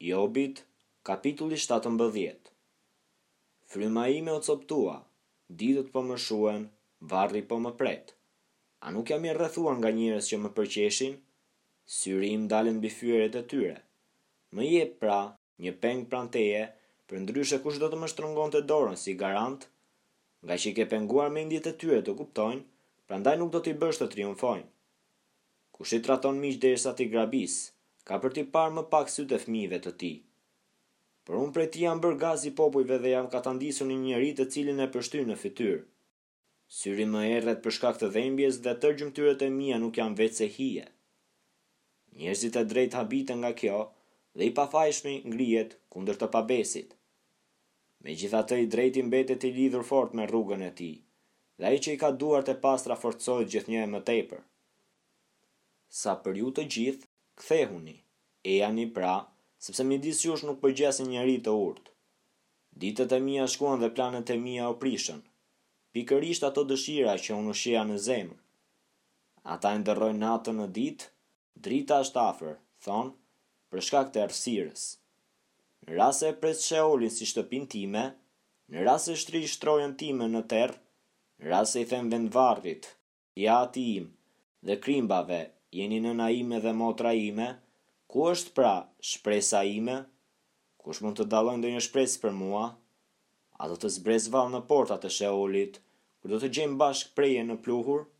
Jobit, kapitulli 17. Fryma ime o coptua, ditët po më shuen, varri po më pret. A nuk jam i rrethuar nga njerëz që më përqeshin? Syri im dalën mbi fyeret e tyre. Më jep pra një peng pranë teje, përndryshe kush do të më shtrëngonte dorën si garant? Nga që i ke penguar mendjet e tyre të kuptojnë, prandaj nuk do t'i bësh të triumfojnë. Kush i traton miq derisa t'i grabis, ka për t'i parë më pak sytë e fëmijëve të tij. Por unë prej ti jam bërë gazi popujve dhe jam katandisur një njeri të cilin e përshtyn në fytyrë. Syri më erret për shkak të dhembjes dhe tërë gjymtyrët e mia nuk janë vetë se hije. Njerëzit e drejtë habiten nga kjo dhe i pafajshmi ngrihet kundër të pabesit. Megjithatë i drejti mbetet i lidhur fort me rrugën e tij, dhe ai që i ka duart e pastra forcohet gjithnjë më tepër. Sa për ju të gjithë, kthehuni, ejani pra, sepse midis jush nuk përgjes njeri të urtë. Ditët e mia shkuan dhe planet e mia u prishën, pikërisht ato dëshira që unë ushqeja në zemër. Ata e ndërrojnë natën në ditë, drita është afër, thonë, për shkak të errësirës. Në rast se e pres sheolin si shtëpinë time, në rast se shtri shtrojën time në terr, në rast se i them vendvarrit, ja ati im, dhe krimbave, jeni nëna ime dhe motra ime, ku është pra shpresa ime? Kush mund të dallojë ndonjë shpresë për mua? A do të zbres vallë në portat e sheolit, kur do të gjejmë bashkë preje në pluhur?